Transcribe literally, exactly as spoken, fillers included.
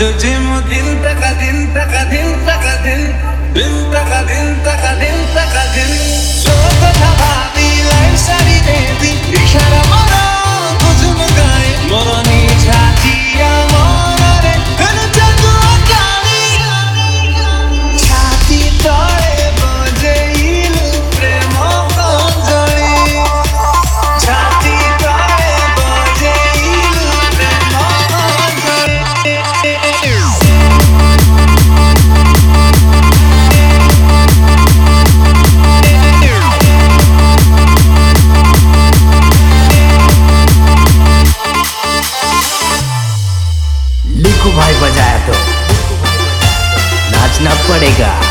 Gym दिन तक दिन तक दिन तक दिन दिन तक दिन तक दिन तक दिन शोक भावी लाइन सारी देवी इशारा मरा तुझ में गाए मोरनी छातिया मोरा रे फिर जगो गानी छाती तोड़े बजे इलु प्रेम अंजलि छाती तोड़े बजे इलु प्रेम अंजलि। लिखो भाई बजाया तो नाचना पड़ेगा।